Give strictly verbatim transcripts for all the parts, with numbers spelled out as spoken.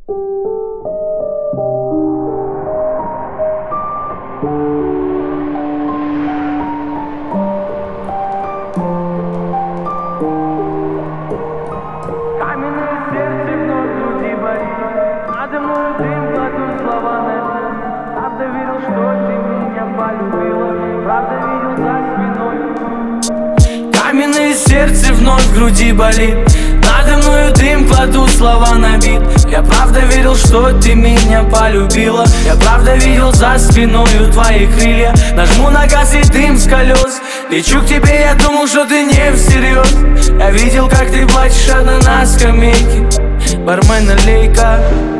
Каменное сердце вновь в груди болит. Надо мной дым, кладу слова на бит. Правда верил, что ты меня полюбила. Правда видел за спиной. Каменное сердце вновь в груди болит. Надо мною дым, кладу слова на бит. Я правда верил, что ты меня полюбила. Я правда видел за спиною твои крылья. Нажму на газ и дым с колес. Лечу к тебе, я думал, что ты не всерьез. Я видел, как ты плачешь одна на скамейке. Бармен, налей-ка.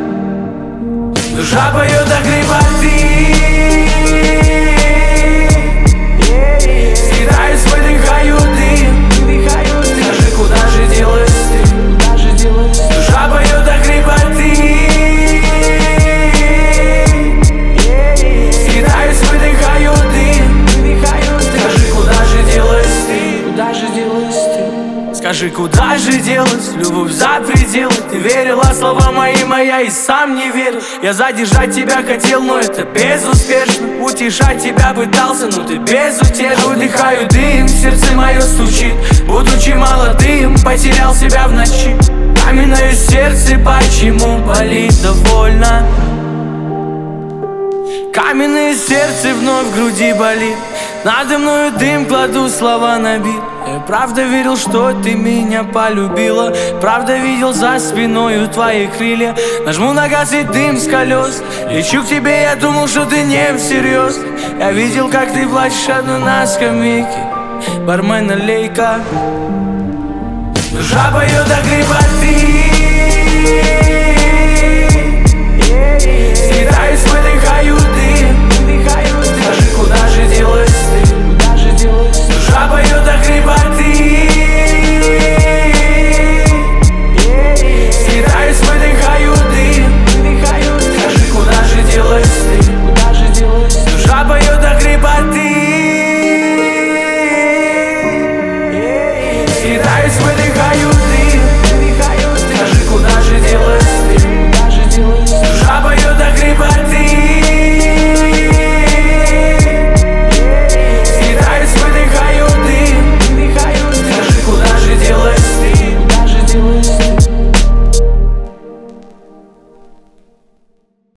Душа поет до хрипоты. Съедаю свой, дыхаю дым. Скажи, куда же делась ты? Душа поет до хрипоты. Съедаю свой, дыхаю дым. Скажи, куда же делась ты? Куда же делась ты? Скажи, куда же делась любовь за пределы? Ты верила слова мои, моя и сам не верил. Я задержать тебя хотел, но это безуспешно. Утешать тебя пытался, но ты безутешно. Выдыхаю дым, сердце мое стучит. Будучи молодым, потерял себя в ночи. Каменное сердце почему болит довольно? Каменное сердце вновь в груди болит. Надо мною дым, кладу слова на бит. Я правда верил, что ты меня полюбила. Правда видел за спиною твои крылья. Нажму на газ и дым с колес. Лечу к тебе, я думал, что ты не всерьез. Я видел, как ты плачешь одна на скамейке. Бармен, налей-ка. Душа поет до хрипоты.